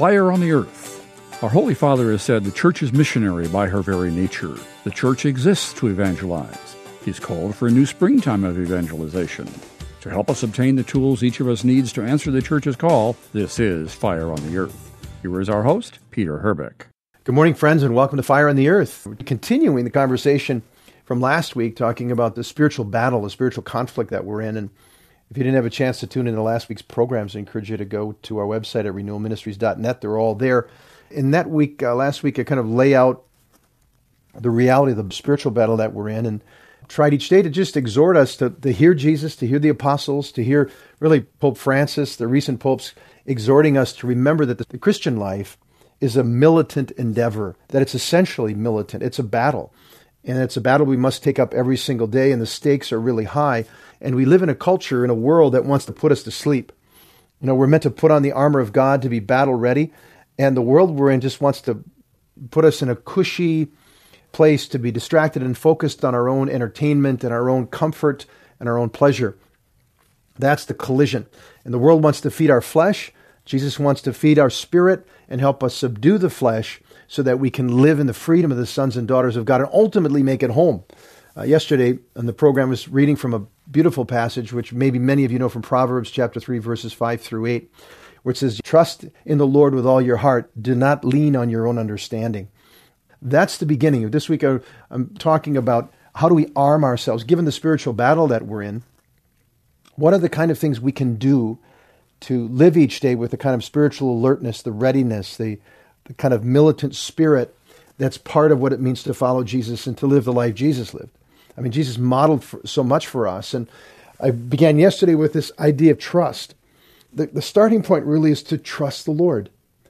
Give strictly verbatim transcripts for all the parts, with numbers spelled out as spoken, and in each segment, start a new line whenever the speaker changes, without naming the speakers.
Fire on the Earth. Our Holy Father has said the Church is missionary by her very nature. The Church exists to evangelize. He's called for a new springtime of evangelization. To help us obtain the tools each of us needs to answer the Church's call, this is Fire on the Earth. Here is our host, Peter Herbeck.
Good morning, friends, and welcome to Fire on the Earth. We're continuing the conversation from last week, talking about the spiritual battle, the spiritual conflict that we're in. And if you didn't have a chance to tune into last week's programs, I encourage you to go to our website at renewal ministries dot net. They're all there. In that week, uh, last week, I kind of lay out the reality of the spiritual battle that we're in and tried each day to just exhort us to, to hear Jesus, to hear the apostles, to hear really Pope Francis, the recent popes, exhorting us to remember that the, the Christian life is a militant endeavor, that it's essentially militant. It's a battle. And it's a battle we must take up every single day, and the stakes are really high. And we live in a culture, in a world that wants to put us to sleep. You know, we're meant to put on the armor of God to be battle ready. And the world we're in just wants to put us in a cushy place to be distracted and focused on our own entertainment and our own comfort and our own pleasure. That's the collision. And the world wants to feed our flesh. Jesus wants to feed our spirit and help us subdue the flesh so that we can live in the freedom of the sons and daughters of God and ultimately make it home. Uh, yesterday on the program I was reading from a beautiful passage, which maybe many of you know from Proverbs chapter three, verses five through eight. Where it says, trust in the Lord with all your heart. Do not lean on your own understanding. That's the beginning. This week I'm talking about how do we arm ourselves, given the spiritual battle that we're in. What are the kind of things we can do to live each day with the kind of spiritual alertness, the readiness, the, the kind of militant spirit that's part of what it means to follow Jesus and to live the life Jesus lived. I mean, Jesus modeled for, so much for us. And I began yesterday with this idea of trust. The, the starting point really is to trust the Lord,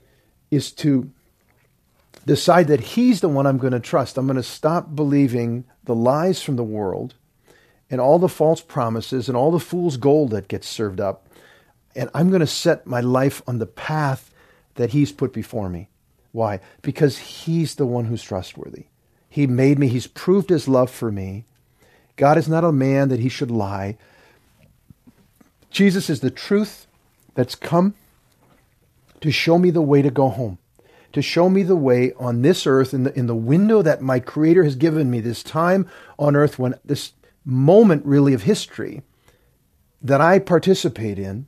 is to decide that He's the one I'm going to trust. I'm going to stop believing the lies from the world and all the false promises and all the fool's gold that gets served up. And I'm going to set my life on the path that He's put before me. Why? Because He's the one who's trustworthy. He made me. He's proved His love for me. God is not a man that He should lie. Jesus is the truth that's come to show me the way to go home, to show me the way on this earth, in the, in the window that my Creator has given me, this time on earth, when this moment really of history that I participate in.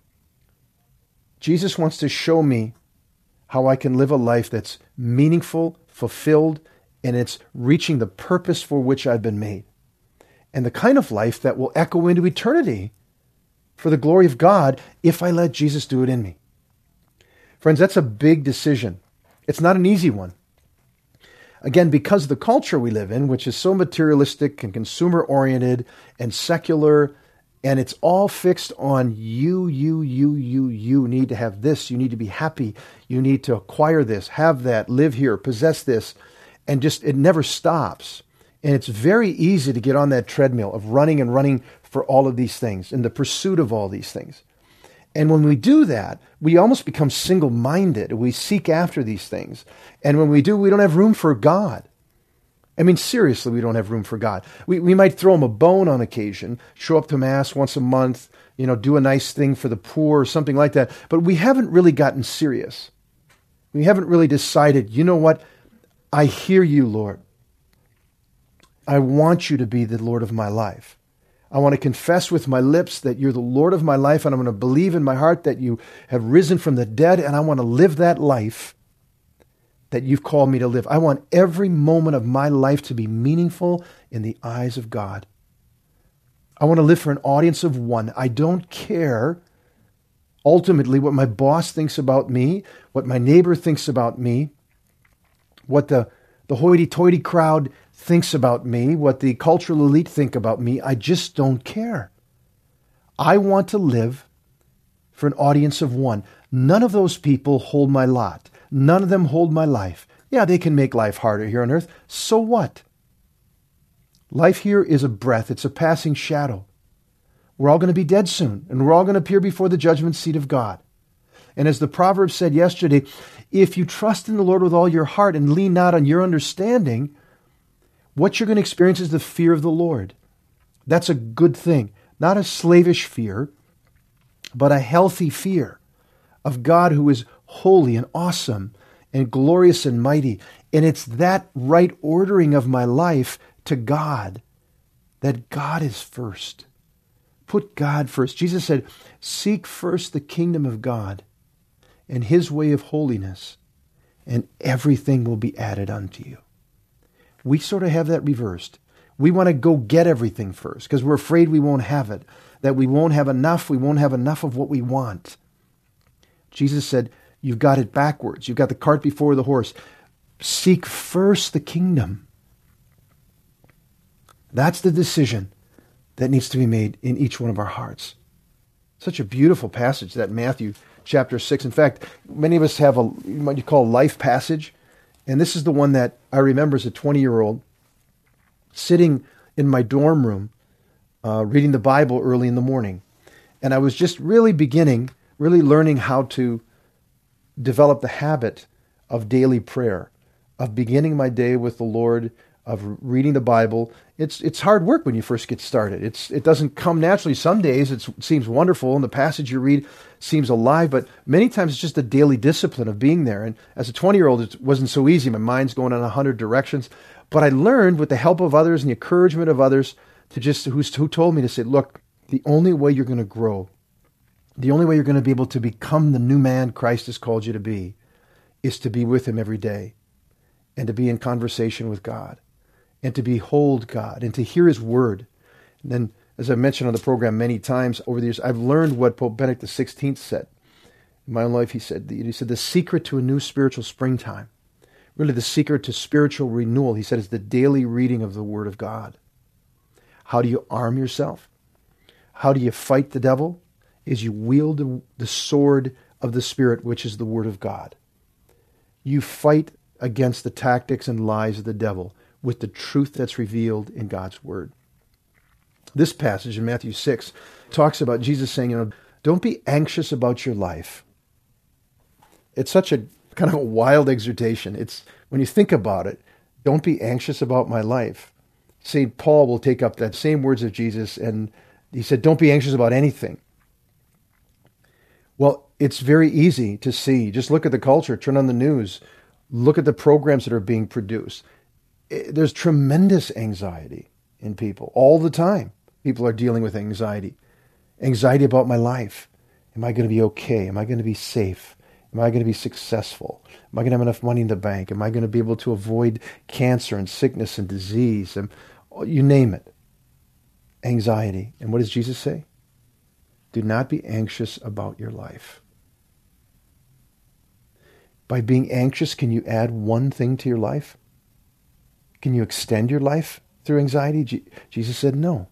Jesus wants to show me how I can live a life that's meaningful, fulfilled, and it's reaching the purpose for which I've been made. And the kind of life that will echo into eternity for the glory of God if I let Jesus do it in me. Friends, that's a big decision. It's not an easy one. Again, because of the culture we live in, which is so materialistic and consumer-oriented and secular, and it's all fixed on you, you, you, you, you need to have this, you need to be happy, you need to acquire this, have that, live here, possess this, and just it never stops. And it's very easy to get on that treadmill of running and running for all of these things, in the pursuit of all these things. And when we do that, we almost become single-minded. We seek after these things. And when we do, we don't have room for God. I mean, seriously, we don't have room for God. We we might throw Him a bone on occasion, show up to Mass once a month, you know, do a nice thing for the poor or something like that. But we haven't really gotten serious. We haven't really decided, you know what? I hear you, Lord. I want you to be the Lord of my life. I want to confess with my lips that you're the Lord of my life, and I'm going to believe in my heart that you have risen from the dead, and I want to live that life that you've called me to live. I want every moment of my life to be meaningful in the eyes of God. I want to live for an audience of one. I don't care ultimately what my boss thinks about me, what my neighbor thinks about me, what the, the hoity-toity crowd thinks about me, what the cultural elite think about me. I just don't care. I want to live for an audience of one. None of those people hold my lot. None of them hold my life. Yeah, they can make life harder here on earth. So what? Life here is a breath. It's a passing shadow. We're all going to be dead soon, and we're all going to appear before the judgment seat of God. And as the Proverbs said yesterday, if you trust in the Lord with all your heart and lean not on your understanding, what you're going to experience is the fear of the Lord. That's a good thing. Not a slavish fear, but a healthy fear of God who is holy and awesome and glorious and mighty. And it's that right ordering of my life to God, that God is first. Put God first. Jesus said, seek first the kingdom of God and his way of holiness, and everything will be added unto you. We sort of have that reversed. We want to go get everything first because we're afraid we won't have it, that we won't have enough, we won't have enough of what we want. Jesus said, you've got it backwards. You've got the cart before the horse. Seek first the kingdom. That's the decision that needs to be made in each one of our hearts. Such a beautiful passage, that Matthew chapter six. In fact, many of us have a, what you call a life passage. And this is the one that I remember as a twenty-year-old sitting in my dorm room, uh, reading the Bible early in the morning. And I was just really beginning, really learning how to develop the habit of daily prayer, of beginning my day with the Lord, of reading the Bible. It's it's hard work when you first get started. It's It doesn't come naturally. Some days it's, it seems wonderful and the passage you read seems alive, but many times it's just a daily discipline of being there. And as a twenty-year-old, it wasn't so easy. My mind's going in a hundred directions. But I learned with the help of others and the encouragement of others to just, who's, who told me to say, look, the only way you're going to grow, the only way you're going to be able to become the new man Christ has called you to be is to be with him every day and to be in conversation with God and to behold God and to hear his word. And then, as I mentioned on the program many times over the years, I've learned what Pope Benedict the sixteenth said. In my own life, he said, he said, the secret to a new spiritual springtime, really the secret to spiritual renewal, he said, is the daily reading of the Word of God. How do you arm yourself? How do you fight the devil? Is you wield the sword of the Spirit, which is the Word of God. You fight against the tactics and lies of the devil with the truth that's revealed in God's Word. This passage in Matthew six talks about Jesus saying, you know, don't be anxious about your life. It's such a kind of a wild exhortation. It's, when you think about it, don't be anxious about my life. Saint Paul will take up that same words of Jesus, and he said, don't be anxious about anything. Well, it's very easy to see. Just look at the culture, turn on the news, look at the programs that are being produced. There's tremendous anxiety in people all the time. People are dealing with anxiety. Anxiety about my life. Am I going to be okay? Am I going to be safe? Am I going to be successful? Am I going to have enough money in the bank? Am I going to be able to avoid cancer and sickness and disease? And you name it. Anxiety. And what does Jesus say? Do not be anxious about your life. By being anxious, can you add one thing to your life? Can you extend your life through anxiety? Je- Jesus said no.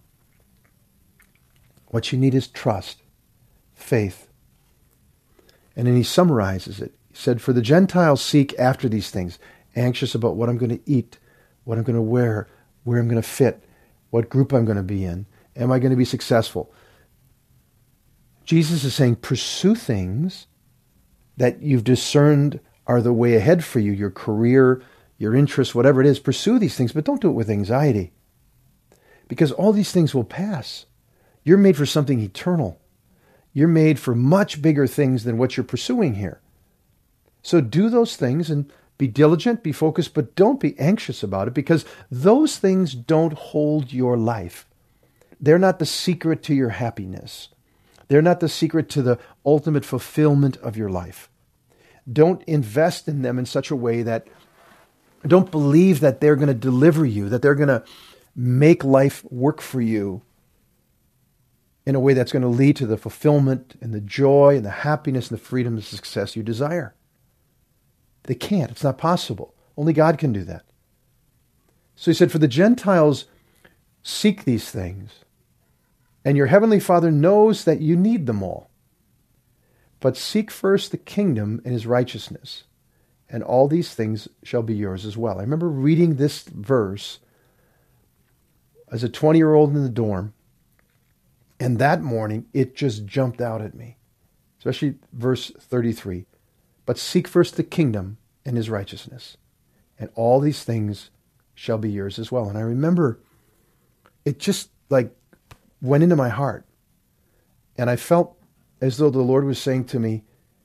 What you need is trust, faith. And then he summarizes it. He said, for the Gentiles seek after these things, anxious about what I'm going to eat, what I'm going to wear, where I'm going to fit, what group I'm going to be in. Am I going to be successful? Jesus is saying, pursue things that you've discerned are the way ahead for you, your career, your interests, whatever it is. Pursue these things, but don't do it with anxiety. Because all these things will pass. You're made for something eternal. You're made for much bigger things than what you're pursuing here. So do those things and be diligent, be focused, but don't be anxious about it, because those things don't hold your life. They're not the secret to your happiness. They're not the secret to the ultimate fulfillment of your life. Don't invest in them in such a way that, don't believe that they're going to deliver you, that they're going to make life work for you in a way that's going to lead to the fulfillment and the joy and the happiness and the freedom and success you desire. They can't. It's not possible. Only God can do that. So he said, for the Gentiles, seek these things. And your heavenly Father knows that you need them all. But seek first the kingdom and his righteousness, and all these things shall be yours as well. I remember reading this verse as a twenty-year-old in the dorm, and that morning it just jumped out at me, especially verse thirty-three. But seek first the kingdom and his righteousness, and all these things shall be yours as well. And I remember it just like went into my heart, and I felt as though the Lord was saying to me,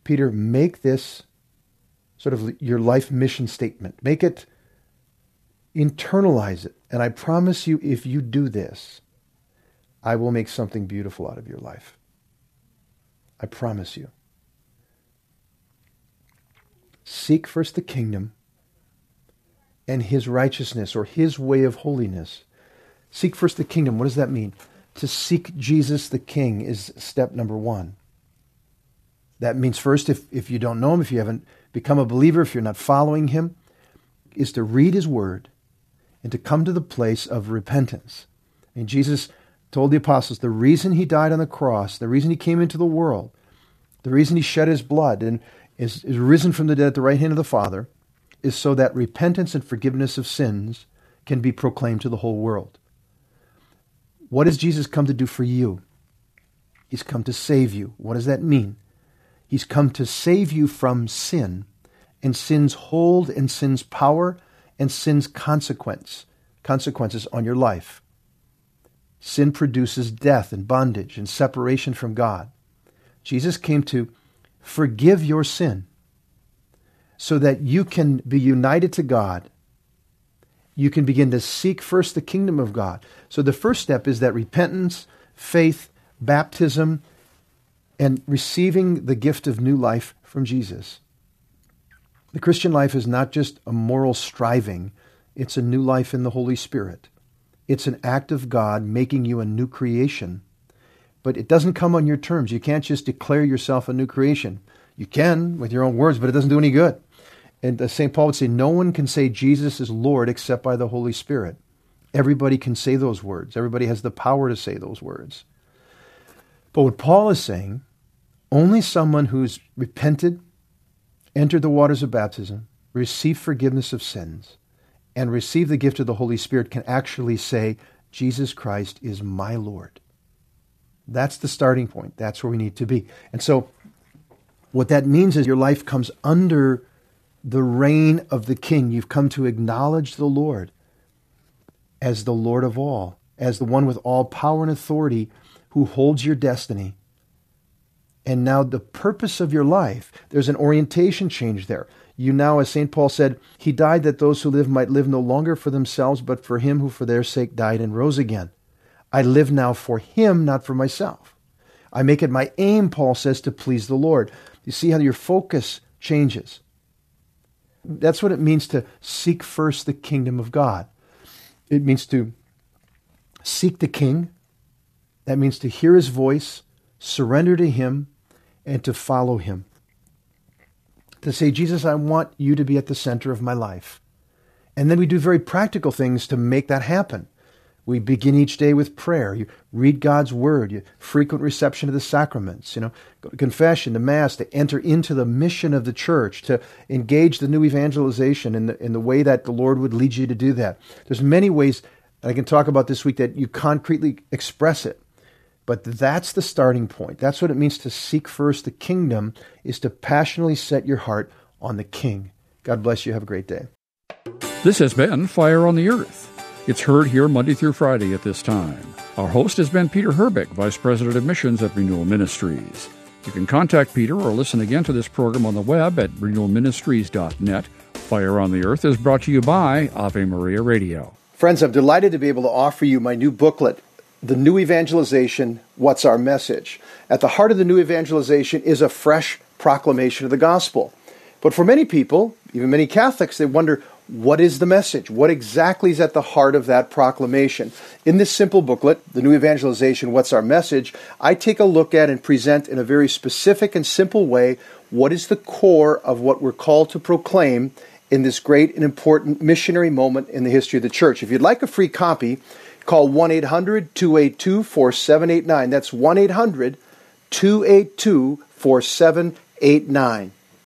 Peter, make this sort of your life mission statement. Make it, internalize it. And I promise you, if you do this, I will make something beautiful out of your life. I promise you. Seek first the kingdom and his righteousness, or his way of holiness. Seek first the kingdom. What does that mean? To seek Jesus the King is step number one. That means first, if, if you don't know him, if you haven't become a believer, if you're not following him, is to read his word and to come to the place of repentance. And Jesus told the apostles the reason he died on the cross, the reason he came into the world, the reason he shed his blood and is, is risen from the dead at the right hand of the Father, is so that repentance and forgiveness of sins can be proclaimed to the whole world. What has Jesus come to do for you? He's come to save you. What does that mean? He's come to save you from sin and sin's hold and sin's power and sin's consequence, consequences on your life. Sin produces death and bondage and separation from God. Jesus came to forgive your sin so that you can be united to God. You can begin to seek first the kingdom of God. So the first step is that repentance, faith, baptism, and receiving the gift of new life from Jesus. The Christian life is not just a moral striving. It's a new life in the Holy Spirit. It's an act of God making you a new creation. But it doesn't come on your terms. You can't just declare yourself a new creation. You can with your own words, but it doesn't do any good. And Saint Paul would say, no one can say Jesus is Lord except by the Holy Spirit. Everybody can say those words. Everybody has the power to say those words. But what Paul is saying, only someone who's repented, entered the waters of baptism, received forgiveness of sins, and received the gift of the Holy Spirit can actually say, Jesus Christ is my Lord. That's the starting point. That's where we need to be. And so what that means is your life comes under the reign of the King. You've come to acknowledge the Lord as the Lord of all, as the one with all power and authority who holds your destiny. And now the purpose of your life, there's an orientation change there. You now, as Saint Paul said, he died that those who live might live no longer for themselves, but for him who for their sake died and rose again. I live now for him, not for myself. I make it my aim, Paul says, to please the Lord. You see how your focus changes. That's what it means to seek first the kingdom of God. It means to seek the King. That means to hear his voice, surrender to him, and to follow him. To say, Jesus, I want you to be at the center of my life. And then we do very practical things to make that happen. We begin each day with prayer. You read God's word. You frequent reception of the sacraments. You know, go to confession, to Mass, to enter into the mission of the church, to engage the new evangelization in the in the way that the Lord would lead you to do that. There's many ways that I can talk about this week that you concretely express it. But that's the starting point. That's what it means to seek first the kingdom, is to passionately set your heart on the King. God bless you. Have a great day.
This has been Fire on the Earth. It's heard here Monday through Friday at this time. Our host has been Peter Herbeck, Vice President of Missions at Renewal Ministries. You can contact Peter or listen again to this program on the web at renewal ministries dot net. Fire on the Earth is brought to you by Ave Maria Radio.
Friends, I'm delighted to be able to offer you my new booklet, The New Evangelization, What's Our Message? At the heart of the new evangelization is a fresh proclamation of the gospel. But for many people, even many Catholics, they wonder, what is the message? What exactly is at the heart of that proclamation? In this simple booklet, The New Evangelization, What's Our Message?, I take a look at and present in a very specific and simple way what is the core of what we're called to proclaim in this great and important missionary moment in the history of the church. If you'd like a free copy, call one eight hundred two eight two four seven eight nine. That's one eight hundred two eight two four seven eight nine.